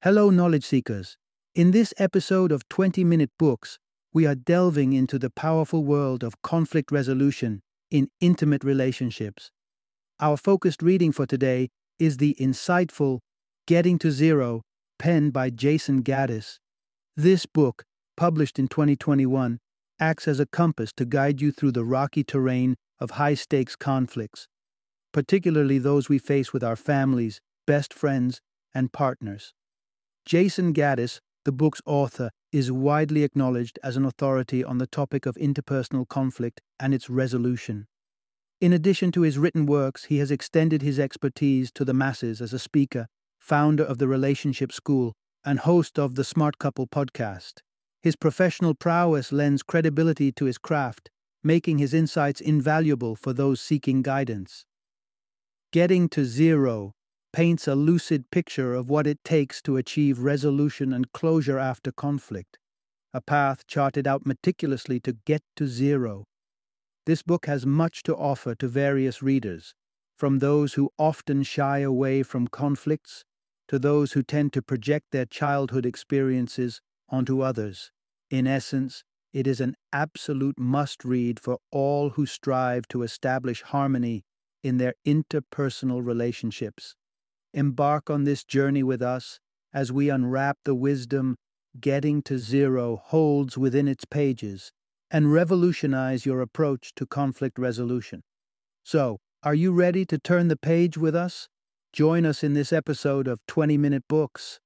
Hello, knowledge seekers. In this episode of 20-Minute Books, we are delving into the powerful world of conflict resolution in intimate relationships. Our focused reading for today is the insightful Getting to Zero, penned by Jason Gaddis. This book, published in 2021, acts as a compass to guide you through the rocky terrain of high-stakes conflicts, particularly those we face with our families, best friends, and partners. Jason Gaddis, the book's author, is widely acknowledged as an authority on the topic of interpersonal conflict and its resolution. In addition to his written works, he has extended his expertise to the masses as a speaker, founder of the Relationship School, and host of the Smart Couple podcast. His professional prowess lends credibility to his craft, making his insights invaluable for those seeking guidance. Getting to Zero paints a lucid picture of what it takes to achieve resolution and closure after conflict, a path charted out meticulously to get to zero. This book has much to offer to various readers, from those who often shy away from conflicts to those who tend to project their childhood experiences onto others. In essence, it is an absolute must-read for all who strive to establish harmony in their interpersonal relationships. Embark on this journey with us as we unwrap the wisdom Getting to Zero holds within its pages and revolutionize your approach to conflict resolution. So, are you ready to turn the page with us? Join us in this episode of 20-Minute Books.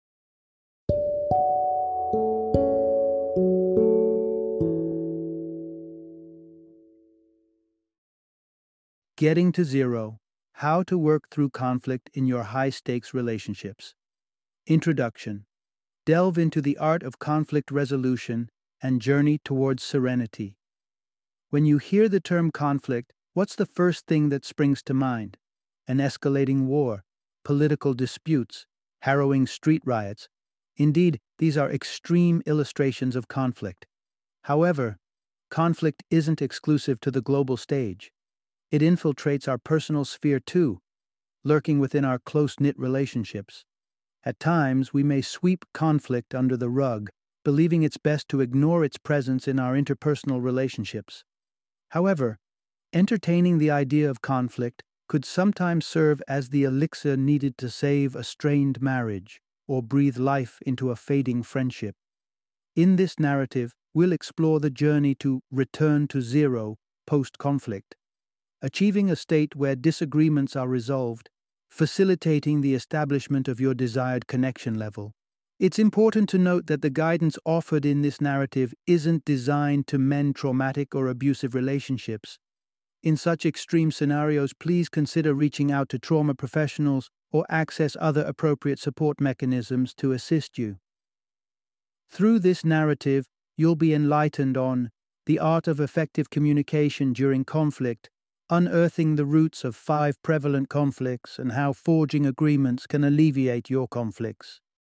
Getting to Zero: How to Work Through Conflict in Your High-Stakes Relationships. Introduction. Delve into the art of conflict resolution and journey towards serenity. When you hear the term conflict, what's the first thing that springs to mind? An escalating war, political disputes, harrowing street riots. Indeed, these are extreme illustrations of conflict. However, conflict isn't exclusive to the global stage. It infiltrates our personal sphere too, lurking within our close-knit relationships. At times, we may sweep conflict under the rug, believing it's best to ignore its presence in our interpersonal relationships. However, entertaining the idea of conflict could sometimes serve as the elixir needed to save a strained marriage or breathe life into a fading friendship. In this narrative, we'll explore the journey to return to zero post-conflict, achieving a state where disagreements are resolved, facilitating the establishment of your desired connection level. It's important to note that the guidance offered in this narrative isn't designed to mend traumatic or abusive relationships. In such extreme scenarios, please consider reaching out to trauma professionals or access other appropriate support mechanisms to assist you. Through this narrative, you'll be enlightened on the art of effective communication during conflict, unearthing the roots of 5 prevalent conflicts and how forging agreements can alleviate your conflicts.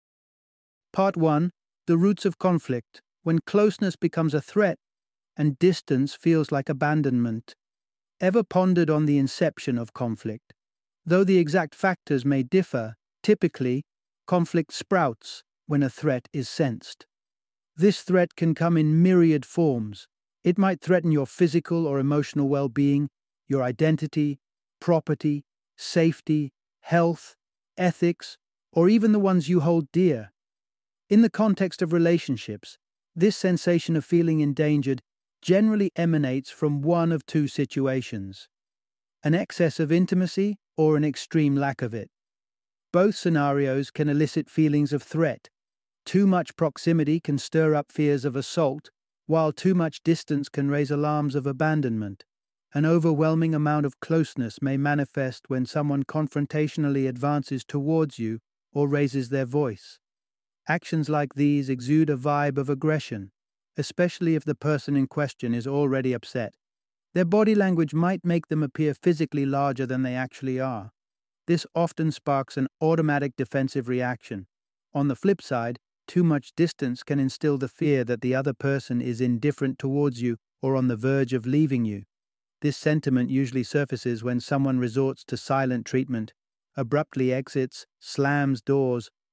Part 1. The Roots of Conflict: When Closeness Becomes a Threat and Distance Feels Like Abandonment. Ever pondered on the inception of conflict? Though the exact factors may differ, typically, conflict sprouts when a threat is sensed. This threat can come in myriad forms. It might threaten your physical or emotional well-being, your identity, property, safety, health, ethics, or even the ones you hold dear. In the context of relationships, this sensation of feeling endangered generally emanates from one of 2 situations: an excess of intimacy or an extreme lack of it. Both scenarios can elicit feelings of threat. Too much proximity can stir up fears of assault, while too much distance can raise alarms of abandonment. An overwhelming amount of closeness may manifest when someone confrontationally advances towards you or raises their voice. Actions like these exude a vibe of aggression, especially if the person in question is already upset. Their body language might make them appear physically larger than they actually are. This often sparks an automatic defensive reaction. On the flip side, too much distance can instill the fear that the other person is indifferent towards you or on the verge of leaving you. This sentiment usually surfaces when someone resorts to silent treatment, abruptly exits, slams doors,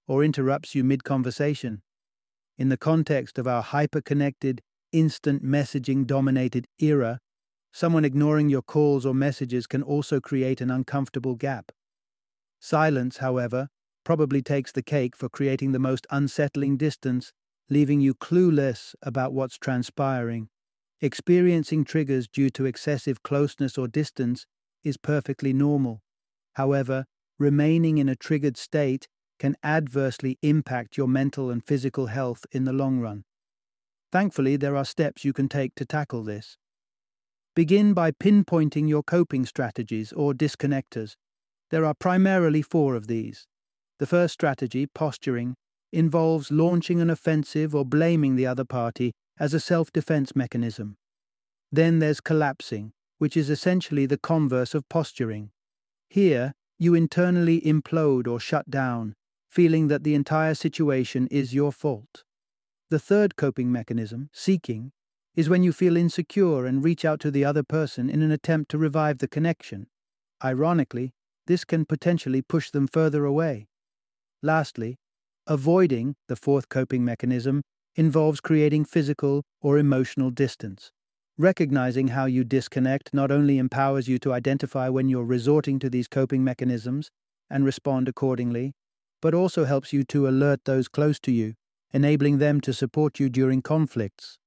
or interrupts you mid-conversation. In the context of our hyper-connected, instant messaging-dominated era, someone ignoring your calls or messages can also create an uncomfortable gap. Silence, however, probably takes the cake for creating the most unsettling distance, leaving you clueless about what's transpiring. Experiencing triggers due to excessive closeness or distance is perfectly normal. However, remaining in a triggered state can adversely impact your mental and physical health in the long run. Thankfully, there are steps you can take to tackle this. Begin by pinpointing your coping strategies or disconnectors. There are primarily 4 of these. The first strategy, posturing, involves launching an offensive or blaming the other party as a self-defense mechanism. Then there's collapsing, which is essentially the converse of posturing. Here, you internally implode or shut down, feeling that the entire situation is your fault. The third coping mechanism, seeking, is when you feel insecure and reach out to the other person in an attempt to revive the connection. Ironically, this can potentially push them further away. Lastly, avoiding, the fourth coping mechanism, involves creating physical or emotional distance. Recognizing how you disconnect not only empowers you to identify when you're resorting to these coping mechanisms and respond accordingly, but also helps you to alert those close to you, enabling them to support you during conflicts.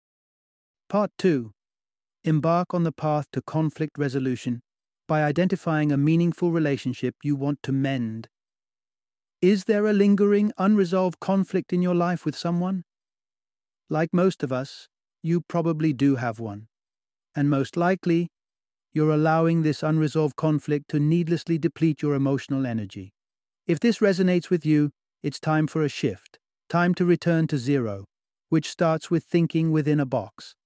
Part 2. Embark on the path to conflict resolution by identifying a meaningful relationship you want to mend. Is there a lingering, unresolved conflict in your life with someone? Like most of us, you probably do have one. And most likely, you're allowing this unresolved conflict to needlessly deplete your emotional energy. If this resonates with you, it's time for a shift, time to return to zero, which starts with thinking within a box.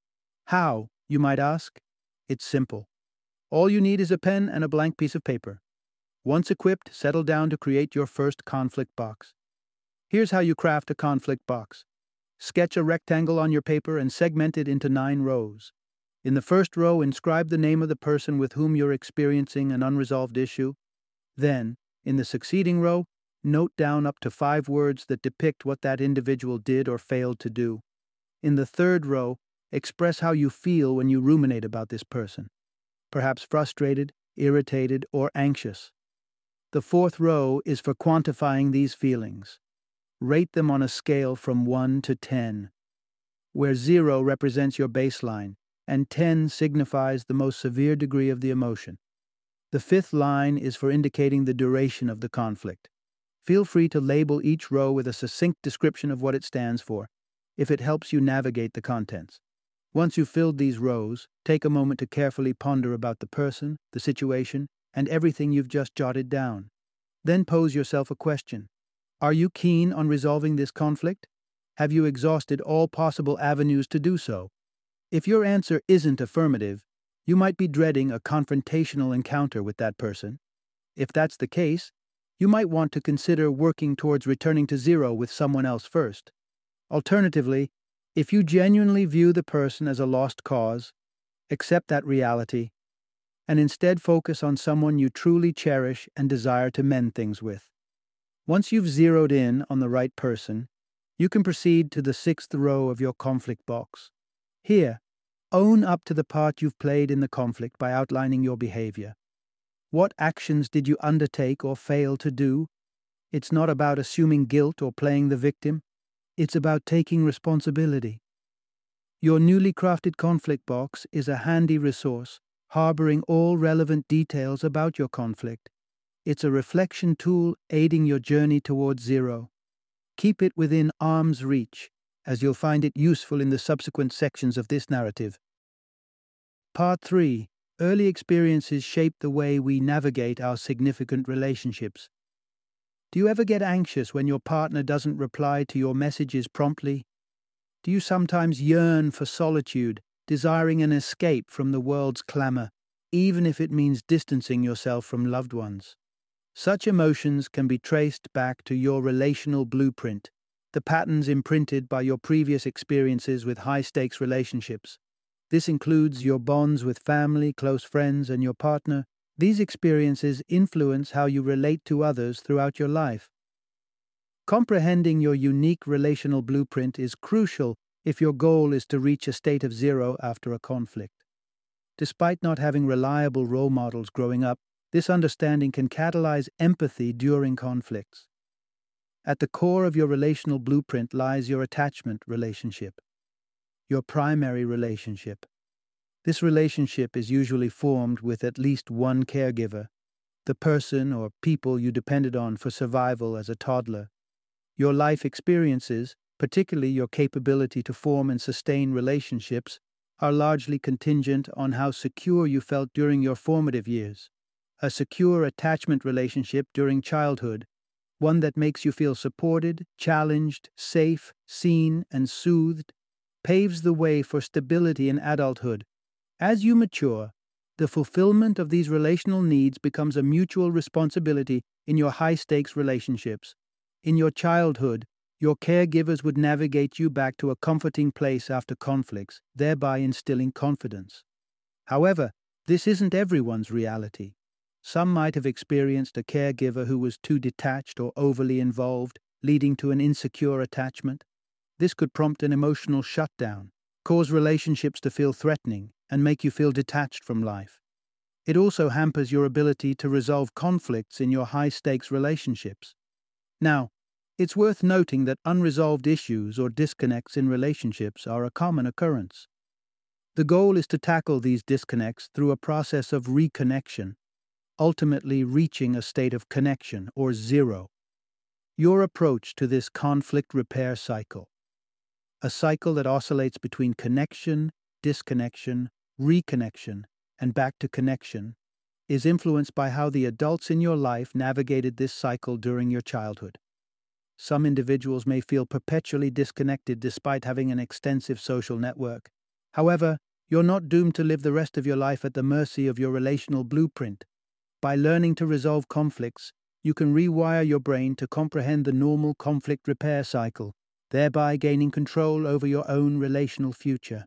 How, you might ask? It's simple. All you need is a pen and a blank piece of paper. Once equipped, settle down to create your first conflict box. Here's how you craft a conflict box. Sketch a rectangle on your paper and segment it into 9 rows. In the first row, inscribe the name of the person with whom you're experiencing an unresolved issue. Then, in the succeeding row, note down up to 5 words that depict what that individual did or failed to do. In the third row, express how you feel when you ruminate about this person. Perhaps frustrated, irritated, or anxious. The fourth row is for quantifying these feelings. Rate them on a scale from 1 to 10, where 0 represents your baseline and 10 signifies the most severe degree of the emotion. The fifth line is for indicating the duration of the conflict. Feel free to label each row with a succinct description of what it stands for, if it helps you navigate the contents. Once you've filled these rows, take a moment to carefully ponder about the person, the situation, and everything you've just jotted down. Then pose yourself a question. Are you keen on resolving this conflict? Have you exhausted all possible avenues to do so? If your answer isn't affirmative, you might be dreading a confrontational encounter with that person. If that's the case, you might want to consider working towards returning to zero with someone else first. Alternatively, if you genuinely view the person as a lost cause, accept that reality, and instead focus on someone you truly cherish and desire to mend things with. Once you've zeroed in on the right person, you can proceed to the 6th row of your conflict box. Here, own up to the part you've played in the conflict by outlining your behavior. What actions did you undertake or fail to do? It's not about assuming guilt or playing the victim. It's about taking responsibility. Your newly crafted conflict box is a handy resource, harboring all relevant details about your conflict. It's a reflection tool aiding your journey towards zero. Keep it within arm's reach, as you'll find it useful in the subsequent sections of this narrative. Part 3. Early experiences shape the way we navigate our significant relationships. Do you ever get anxious when your partner doesn't reply to your messages promptly? Do you sometimes yearn for solitude, desiring an escape from the world's clamor, even if it means distancing yourself from loved ones? Such emotions can be traced back to your relational blueprint, the patterns imprinted by your previous experiences with high-stakes relationships. This includes your bonds with family, close friends, and your partner. These experiences influence how you relate to others throughout your life. Comprehending your unique relational blueprint is crucial if your goal is to reach a state of zero after a conflict. Despite not having reliable role models growing up, this understanding can catalyze empathy during conflicts. At the core of your relational blueprint lies your attachment relationship, your primary relationship. This relationship is usually formed with at least one caregiver, the person or people you depended on for survival as a toddler. Your life experiences, particularly your capability to form and sustain relationships, are largely contingent on how secure you felt during your formative years. A secure attachment relationship during childhood, one that makes you feel supported, challenged, safe, seen, and soothed, paves the way for stability in adulthood. As you mature, the fulfillment of these relational needs becomes a mutual responsibility in your high-stakes relationships. In your childhood, your caregivers would navigate you back to a comforting place after conflicts, thereby instilling confidence. However, this isn't everyone's reality. Some might have experienced a caregiver who was too detached or overly involved, leading to an insecure attachment. This could prompt an emotional shutdown, cause relationships to feel threatening, and make you feel detached from life. It also hampers your ability to resolve conflicts in your high-stakes relationships. Now, it's worth noting that unresolved issues or disconnects in relationships are a common occurrence. The goal is to tackle these disconnects through a process of reconnection, ultimately reaching a state of connection or zero. Your approach to this conflict repair cycle, a cycle that oscillates between connection, disconnection, reconnection, and back to connection, is influenced by how the adults in your life navigated this cycle during your childhood. Some individuals may feel perpetually disconnected despite having an extensive social network. However, you're not doomed to live the rest of your life at the mercy of your relational blueprint. By learning to resolve conflicts, you can rewire your brain to comprehend the normal conflict repair cycle, thereby gaining control over your own relational future.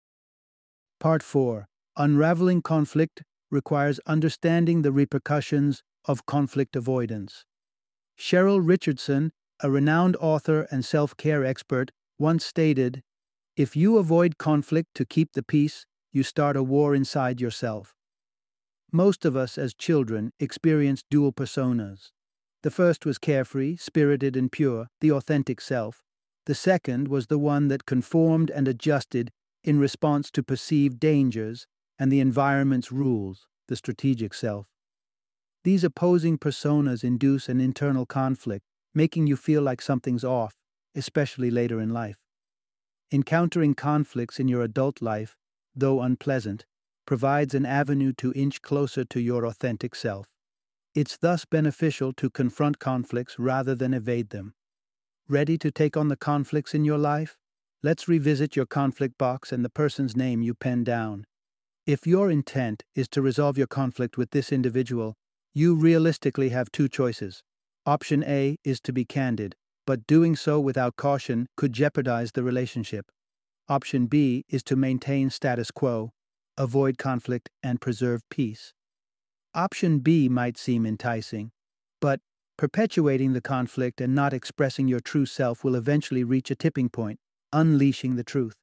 Part 4. Unraveling conflict requires understanding the repercussions of conflict avoidance. Cheryl Richardson, a renowned author and self-care expert, once stated, "If you avoid conflict to keep the peace, you start a war inside yourself." Most of us as children experienced dual personas. The first was carefree, spirited, and pure, the authentic self. The second was the one that conformed and adjusted in response to perceived dangers and the environment's rules, the strategic self. These opposing personas induce an internal conflict, making you feel like something's off, especially later in life. Encountering conflicts in your adult life, though unpleasant, provides an avenue to inch closer to your authentic self. It's thus beneficial to confront conflicts rather than evade them. Ready to take on the conflicts in your life? Let's revisit your conflict box and the person's name you penned down. If your intent is to resolve your conflict with this individual, you realistically have two choices. Option A is to be candid, but doing so without caution could jeopardize the relationship. Option B is to maintain status quo, avoid conflict, and preserve peace. Option B might seem enticing, but perpetuating the conflict and not expressing your true self will eventually reach a tipping point, unleashing the truth.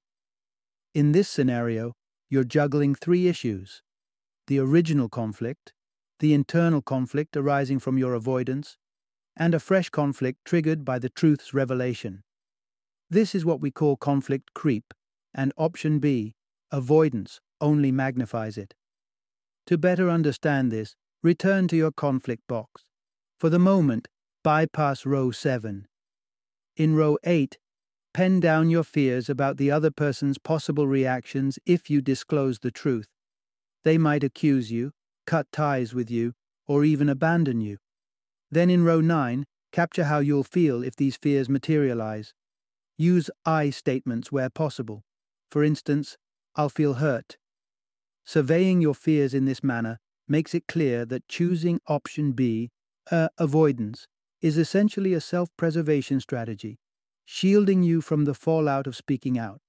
In this scenario, you're juggling three issues: the original conflict, the internal conflict arising from your avoidance, and a fresh conflict triggered by the truth's revelation. This is what we call conflict creep, and option B, avoidance, only magnifies it. To better understand this, return to your conflict box. For the moment, bypass row 7. In row 8, pen down your fears about the other person's possible reactions if you disclose the truth. They might accuse you, cut ties with you, or even abandon you. Then in row 9, capture how you'll feel if these fears materialize. Use I statements where possible. For instance, "I'll feel hurt." Surveying your fears in this manner makes it clear that choosing option B, avoidance, is essentially a self-preservation strategy, shielding you from the fallout of speaking out.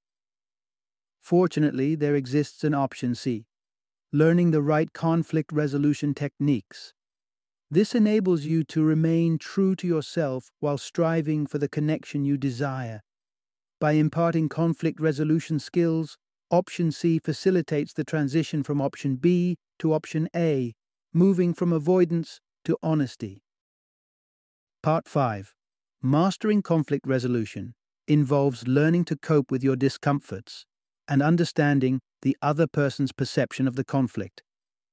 Fortunately, there exists an option C, learning the right conflict resolution techniques. This enables you to remain true to yourself while striving for the connection you desire. By imparting conflict resolution skills, Option C facilitates the transition from Option B to Option A, moving from avoidance to honesty. Part 5. Mastering conflict resolution involves learning to cope with your discomforts and understanding the other person's perception of the conflict.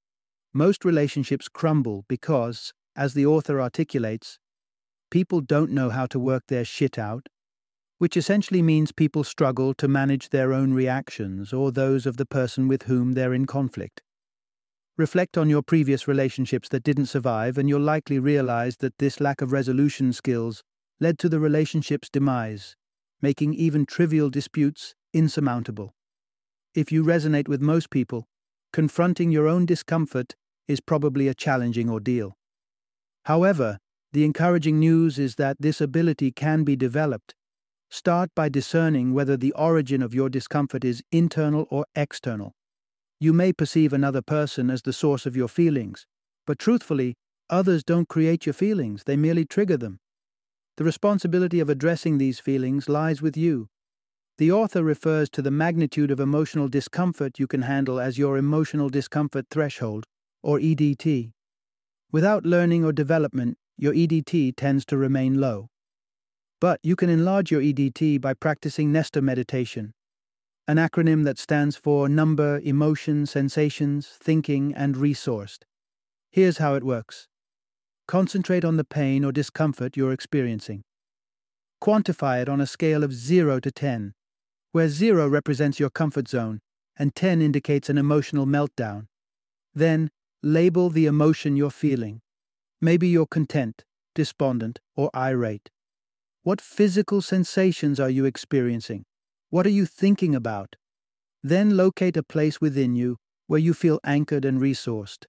Most relationships crumble because, as the author articulates, people don't know how to work their shit out, which essentially means people struggle to manage their own reactions or those of the person with whom they're in conflict. Reflect on your previous relationships that didn't survive, and you'll likely realize that this lack of resolution skills led to the relationship's demise, making even trivial disputes insurmountable. If you resonate with most people, confronting your own discomfort is probably a challenging ordeal. However, the encouraging news is that this ability can be developed. Start by discerning whether the origin of your discomfort is internal or external. You may perceive another person as the source of your feelings, but truthfully, others don't create your feelings, they merely trigger them. The responsibility of addressing these feelings lies with you. The author refers to the magnitude of emotional discomfort you can handle as your emotional discomfort threshold, or EDT. Without learning or development, your EDT tends to remain low. But you can enlarge your EDT by practicing Nesta meditation, an acronym that stands for Number, Emotion, Sensations, Thinking, and Resourced. Here's how it works. Concentrate on the pain or discomfort you're experiencing. Quantify it on a scale of 0 to 10, where 0 represents your comfort zone and 10 indicates an emotional meltdown. Then, label the emotion you're feeling. Maybe you're content, despondent, or irate. What physical sensations are you experiencing? What are you thinking about? Then locate a place within you where you feel anchored and resourced,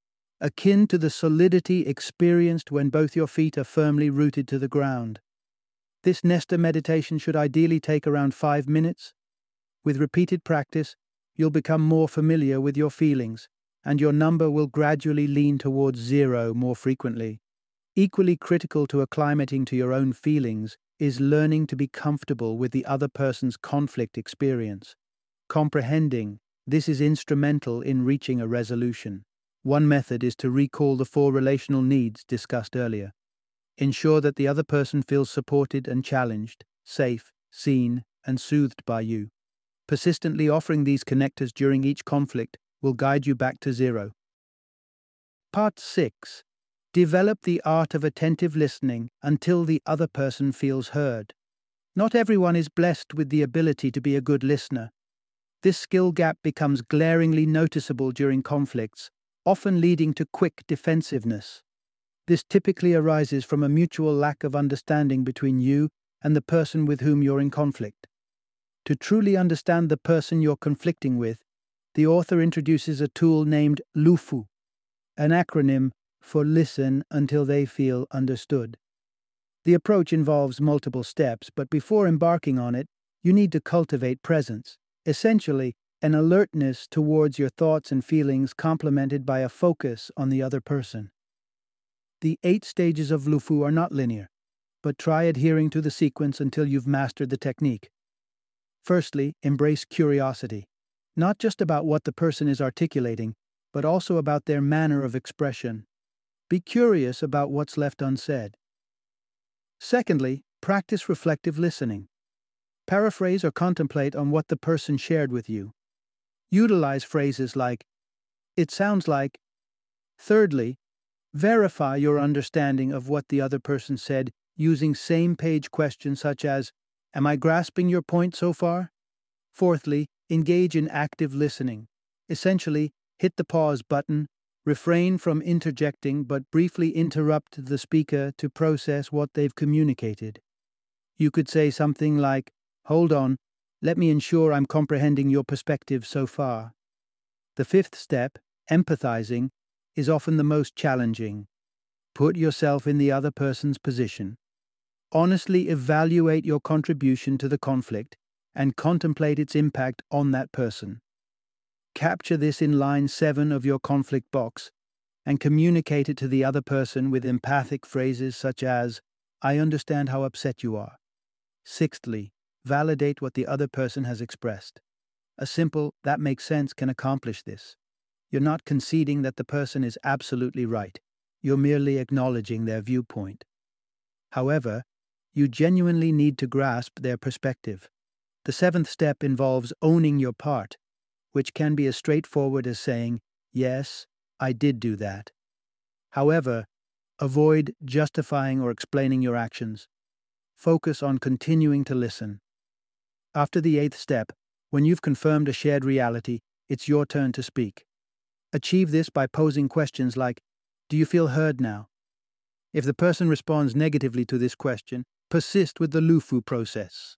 akin to the solidity experienced when both your feet are firmly rooted to the ground. This Nesta meditation should ideally take around 5 minutes. With repeated practice, you'll become more familiar with your feelings, and your number will gradually lean towards 0 more frequently. Equally critical to acclimating to your own feelings is learning to be comfortable with the other person's conflict experience. Comprehending this is instrumental in reaching a resolution. One method is to recall the 4 relational needs discussed earlier. Ensure that the other person feels supported and challenged, safe, seen, and soothed by you. Persistently offering these connectors during each conflict will guide you back to 0. Part 6. Develop the art of attentive listening until the other person feels heard. Not everyone is blessed with the ability to be a good listener. This skill gap becomes glaringly noticeable during conflicts, often leading to quick defensiveness. This typically arises from a mutual lack of understanding between you and the person with whom you're in conflict. To truly understand the person you're conflicting with, the author introduces a tool named LUFU, an acronym for Listen Until They Feel Understood. The approach involves multiple steps, but before embarking on it, you need to cultivate presence, essentially an alertness towards your thoughts and feelings complemented by a focus on the other person. The 8 stages of LUFU are not linear, but try adhering to the sequence until you've mastered the technique. Firstly, embrace curiosity, not just about what the person is articulating, but also about their manner of expression. Be curious about what's left unsaid. Secondly, practice reflective listening. Paraphrase or contemplate on what the person shared with you. Utilize phrases like, "It sounds like." Thirdly, verify your understanding of what the other person said using same-page questions such as, "Am I grasping your point so far?" Fourthly, engage in active listening. Essentially, hit the pause button, refrain from interjecting but briefly interrupt the speaker to process what they've communicated. You could say something like, "Hold on, let me ensure I'm comprehending your perspective so far." The 5th step, empathizing, is often the most challenging. Put yourself in the other person's position. Honestly evaluate your contribution to the conflict and contemplate its impact on that person. Capture this in line 7 of your conflict box. and communicate it to the other person with empathic phrases such as, "I understand how upset you are." Sixthly, validate what the other person has expressed. A simple, "that makes sense" can accomplish this. You're not conceding that the person is absolutely right. You're merely acknowledging their viewpoint. However, you genuinely need to grasp their perspective. The seventh step involves owning your part, which can be as straightforward as saying, "Yes, I did do that." However, avoid justifying or explaining your actions. Focus on continuing to listen. After the eighth step, when you've confirmed a shared reality, it's your turn to speak. Achieve this by posing questions like, "Do you feel heard now?" If the person responds negatively to this question, persist with the LUFU process.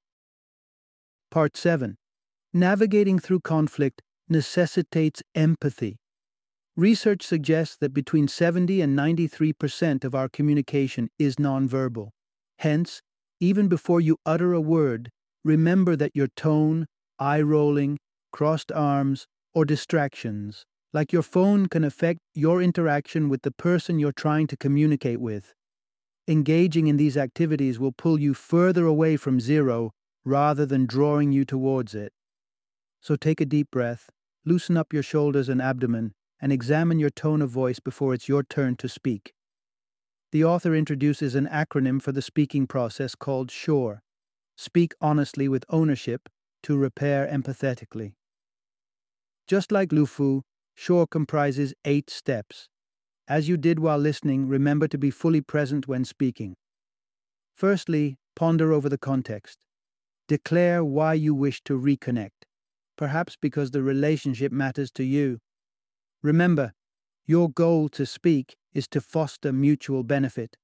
Part 7. Navigating through conflict necessitates empathy. Research suggests that between 70 and 93% of our communication is nonverbal. Hence, even before you utter a word, remember that your tone, eye rolling, crossed arms, or distractions, like your phone, can affect your interaction with the person you're trying to communicate with. Engaging in these activities will pull you further away from zero rather than drawing you towards it. So take a deep breath, loosen up your shoulders and abdomen, and examine your tone of voice before it's your turn to speak. The author introduces an acronym for the speaking process called SURE. Speak honestly with ownership to repair empathetically. Just like LUFU, SURE comprises 8 steps. As you did while listening, remember to be fully present when speaking. Firstly, ponder over the context. Declare why you wish to reconnect, perhaps because the relationship matters to you. Remember, your goal to speak is to foster mutual benefit.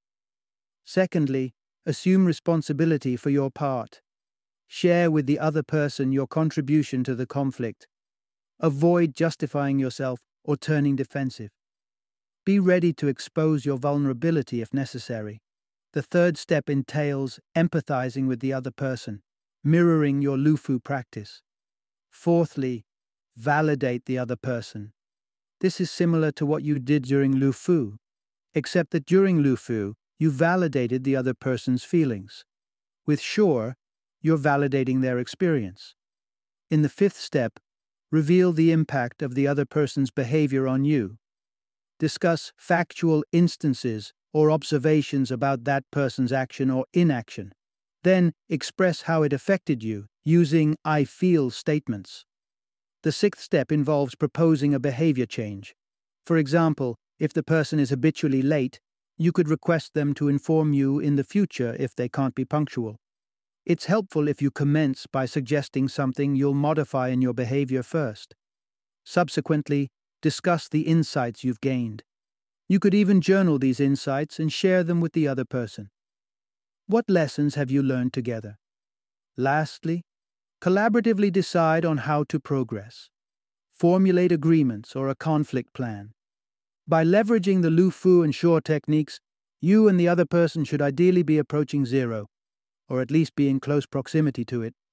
Secondly, assume responsibility for your part. Share with the other person your contribution to the conflict. Avoid justifying yourself or turning defensive. Be ready to expose your vulnerability if necessary. The third step entails empathizing with the other person, mirroring your LUFU practice. Fourthly, validate the other person. This is similar to what you did during LUFU, except that during LUFU, you validated the other person's feelings. With SURE, you're validating their experience. In the fifth step, reveal the impact of the other person's behavior on you. Discuss factual instances or observations about that person's action or inaction. Then express how it affected you using "I feel" statements. The sixth step involves proposing a behavior change. For example, if the person is habitually late, you could request them to inform you in the future if they can't be punctual. It's helpful if you commence by suggesting something you'll modify in your behavior first. Subsequently, discuss the insights you've gained. You could even journal these insights and share them with the other person. What lessons have you learned together? Lastly, collaboratively decide on how to progress. Formulate agreements or a conflict plan. By leveraging the LUFU and SURE techniques, you and the other person should ideally be approaching zero, or at least be in close proximity to it.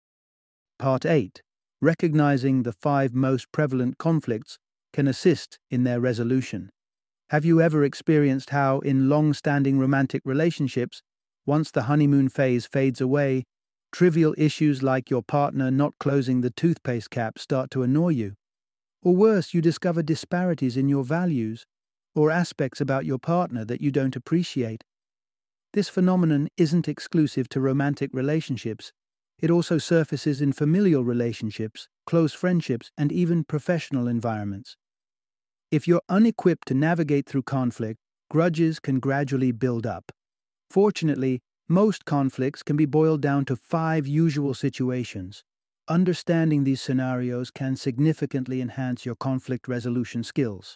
Part 8. Recognizing the 5 most prevalent conflicts can assist in their resolution. Have you ever experienced how, in long-standing romantic relationships, once the honeymoon phase fades away, trivial issues like your partner not closing the toothpaste cap start to annoy you? Or worse, you discover disparities in your values or aspects about your partner that you don't appreciate. This phenomenon isn't exclusive to romantic relationships. It also surfaces in familial relationships, close friendships, and even professional environments. If you're unequipped to navigate through conflict, grudges can gradually build up. Fortunately, most conflicts can be boiled down to 5 usual situations. Understanding these scenarios can significantly enhance your conflict resolution skills.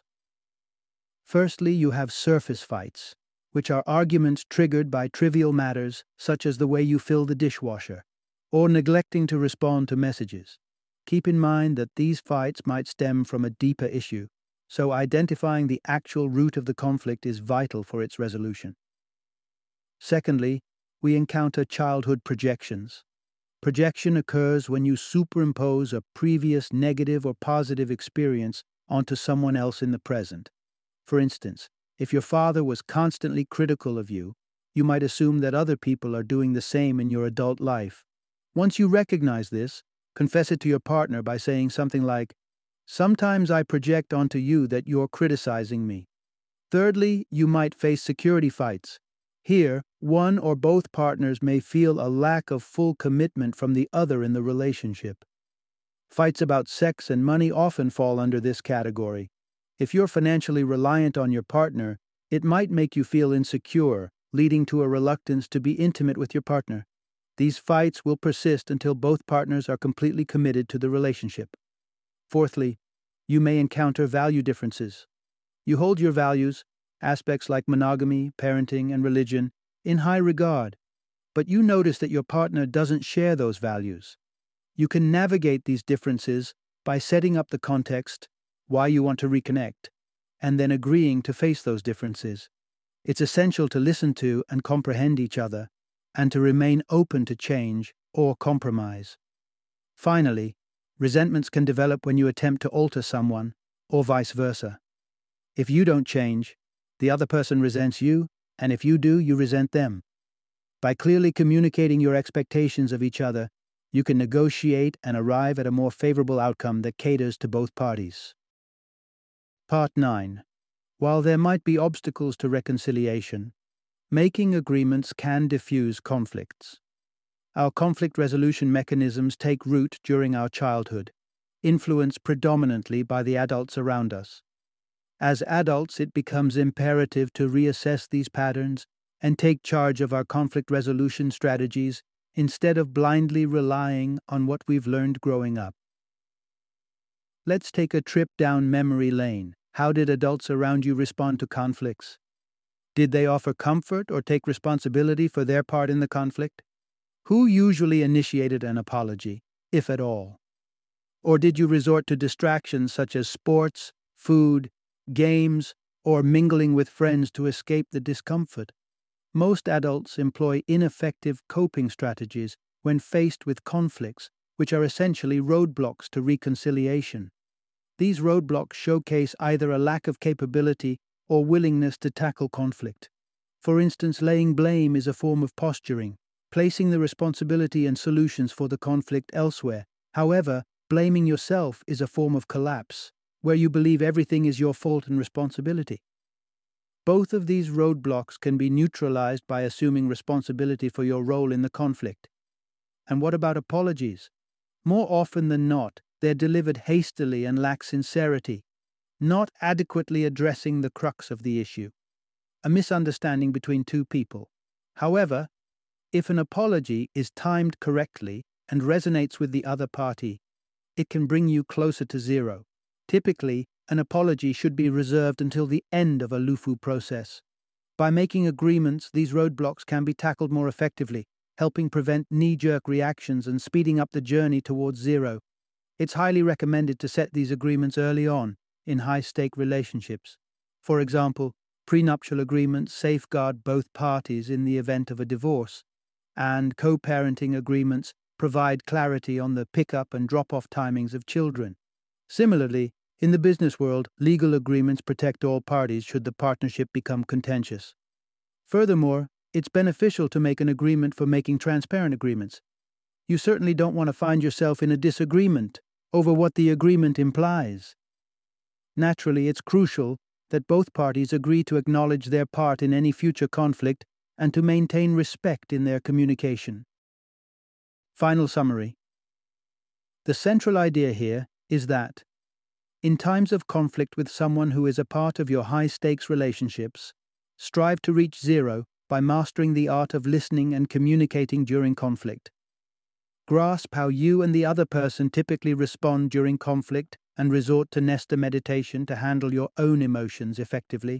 Firstly, you have surface fights, which are arguments triggered by trivial matters such as the way you fill the dishwasher, or neglecting to respond to messages. Keep in mind that these fights might stem from a deeper issue, so identifying the actual root of the conflict is vital for its resolution. Secondly, we encounter childhood projections. Projection occurs when you superimpose a previous negative or positive experience onto someone else in the present. For instance, if your father was constantly critical of you, you might assume that other people are doing the same in your adult life. Once you recognize this, confess it to your partner by saying something like, "Sometimes I project onto you that you're criticizing me." Thirdly, you might face security fights. Here, one or both partners may feel a lack of full commitment from the other in the relationship. Fights about sex and money often fall under this category. If you're financially reliant on your partner, it might make you feel insecure, leading to a reluctance to be intimate with your partner. These fights will persist until both partners are completely committed to the relationship. Fourthly, you may encounter value differences. You hold your values, aspects like monogamy, parenting, and religion, in high regard, but you notice that your partner doesn't share those values. You can navigate these differences by setting up the context, why you want to reconnect, and then agreeing to face those differences. It's essential to listen to and comprehend each other, and to remain open to change or compromise. Finally, resentments can develop when you attempt to alter someone, or vice versa. If you don't change, the other person resents you, and if you do, you resent them. By clearly communicating your expectations of each other, you can negotiate and arrive at a more favorable outcome that caters to both parties. Part 9. While there might be obstacles to reconciliation, making agreements can diffuse conflicts. Our conflict resolution mechanisms take root during our childhood, influenced predominantly by the adults around us. As adults, it becomes imperative to reassess these patterns and take charge of our conflict resolution strategies instead of blindly relying on what we've learned growing up. Let's take a trip down memory lane. How did adults around you respond to conflicts? Did they offer comfort or take responsibility for their part in the conflict? Who usually initiated an apology, if at all? Or did you resort to distractions such as sports, food, games, or mingling with friends to escape the discomfort? Most adults employ ineffective coping strategies when faced with conflicts, which are essentially roadblocks to reconciliation. These roadblocks showcase either a lack of capability or willingness to tackle conflict. For instance, laying blame is a form of posturing, placing the responsibility and solutions for the conflict elsewhere. However, blaming yourself is a form of collapse, where you believe everything is your fault and responsibility. Both of these roadblocks can be neutralized by assuming responsibility for your role in the conflict. And what about apologies? More often than not, they're delivered hastily and lack sincerity, not adequately addressing the crux of the issue, a misunderstanding between two people. However, if an apology is timed correctly and resonates with the other party, it can bring you closer to zero. Typically, an apology should be reserved until the end of a LUFU process. By making agreements, these roadblocks can be tackled more effectively, helping prevent knee-jerk reactions and speeding up the journey towards zero. It's highly recommended to set these agreements early on in high-stake relationships. For example, prenuptial agreements safeguard both parties in the event of a divorce, and co-parenting agreements provide clarity on the pick-up and drop-off timings of children. Similarly, in the business world, legal agreements protect all parties should the partnership become contentious. Furthermore, it's beneficial to make an agreement for making transparent agreements. You certainly don't want to find yourself in a disagreement over what the agreement implies. Naturally, it's crucial that both parties agree to acknowledge their part in any future conflict and to maintain respect in their communication. Final summary. The central idea here is that, in times of conflict with someone who is a part of your high-stakes relationships, strive to reach zero by mastering the art of listening and communicating during conflict. Grasp how you and the other person typically respond during conflict and resort to Nesta meditation to handle your own emotions effectively.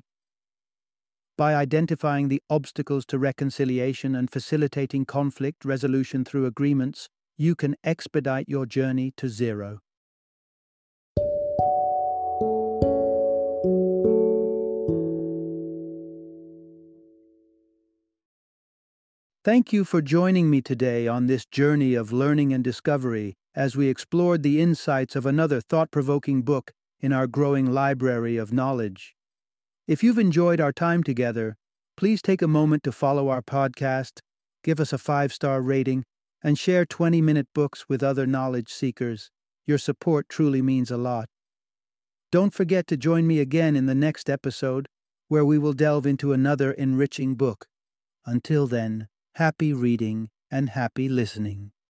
By identifying the obstacles to reconciliation and facilitating conflict resolution through agreements, you can expedite your journey to zero. Thank you for joining me today on this journey of learning and discovery as we explored the insights of another thought-provoking book in our growing library of knowledge. If you've enjoyed our time together, please take a moment to follow our podcast, give us a 5-star rating, and share 20-minute books with other knowledge seekers. Your support truly means a lot. Don't forget to join me again in the next episode, where we will delve into another enriching book. Until then, happy reading and happy listening.